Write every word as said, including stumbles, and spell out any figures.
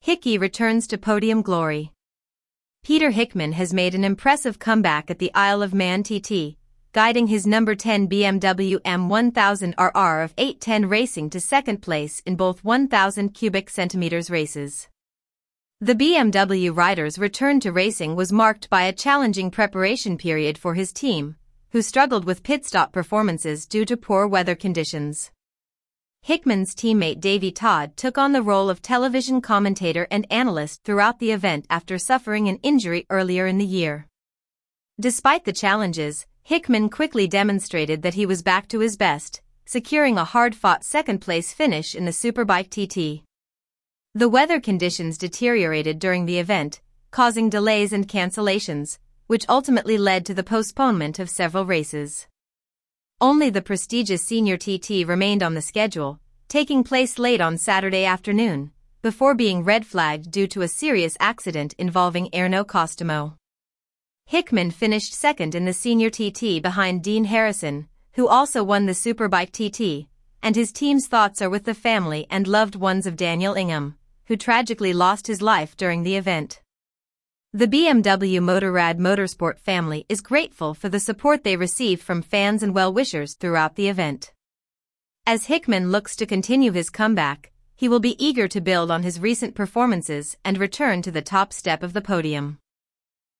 Hickey returns to podium glory. Peter Hickman has made an impressive comeback at the Isle of Man T T, guiding his number ten B M W M one thousand R R of eight ten Racing to second place in both one thousand cubic centimeters races. The B M W rider's return to racing was marked by a challenging preparation period for his team, who struggled with pit stop performances due to poor weather conditions. Hickman's teammate Davey Todd took on the role of television commentator and analyst throughout the event after suffering an injury earlier in the year. Despite the challenges, Hickman quickly demonstrated that he was back to his best, securing a hard-fought second-place finish in the Superbike T T. The weather conditions deteriorated during the event, causing delays and cancellations, which ultimately led to the postponement of several races. Only the prestigious Senior T T remained on the schedule, taking place late on Saturday afternoon, before being red-flagged due to a serious accident involving Erno Costomo. Hickman finished second in the Senior T T behind Dean Harrison, who also won the Superbike T T, and his team's thoughts are with the family and loved ones of Daniel Ingham, who tragically lost his life during the event. The B M W Motorrad Motorsport family is grateful for the support they receive from fans and well-wishers throughout the event. As Hickman looks to continue his comeback, he will be eager to build on his recent performances and return to the top step of the podium.